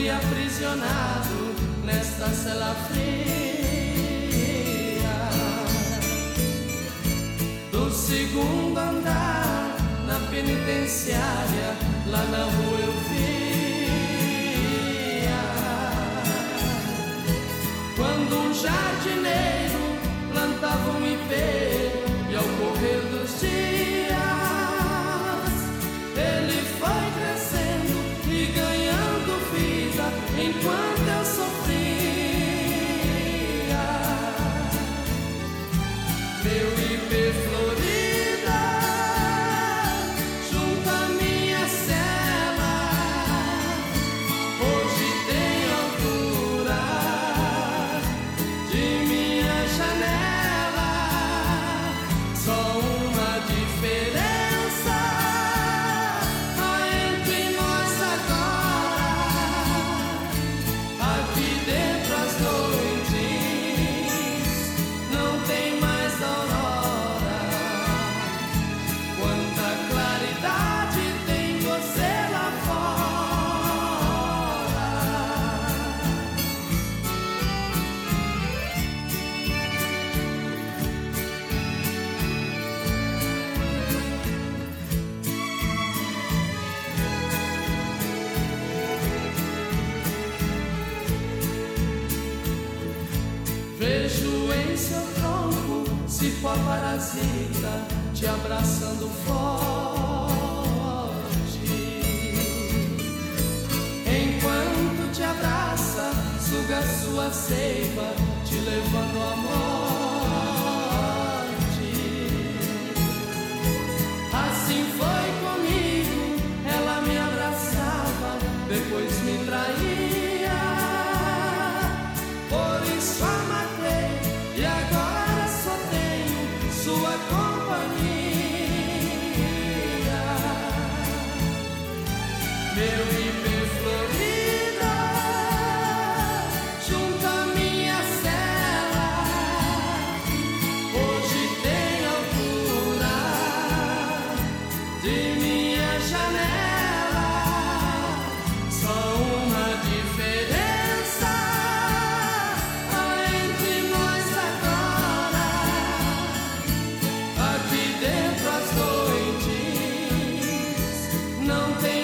fui aprisionado nesta cela fria do segundo andar na penitenciária, lá na rua eu via quando um jardineiro plantava um ipê e ao correr dos dias ele foi crescendo e ganhando vida enquanto eu sofria. Meu ipê florida junto à minha cela hoje tem altura de minha janela. Só uma diferença há entre nós agora. Aqui dentro as noites não tem mais aurora. Quanta claridade tem você lá fora. Vejo em seu tronco cipó parasita te abraçando forte. Enquanto te abraça, suga sua seiva, te levando à morte. Assim foi comigo, ela me abraçava, depois me traía. Por isso a matei e agora só tenho sua companhia. Meu ipê florida junto à minha cela hoje tem altura de minha janela. Só uma diferença há entre nós agora. Aqui dentro as noites não tem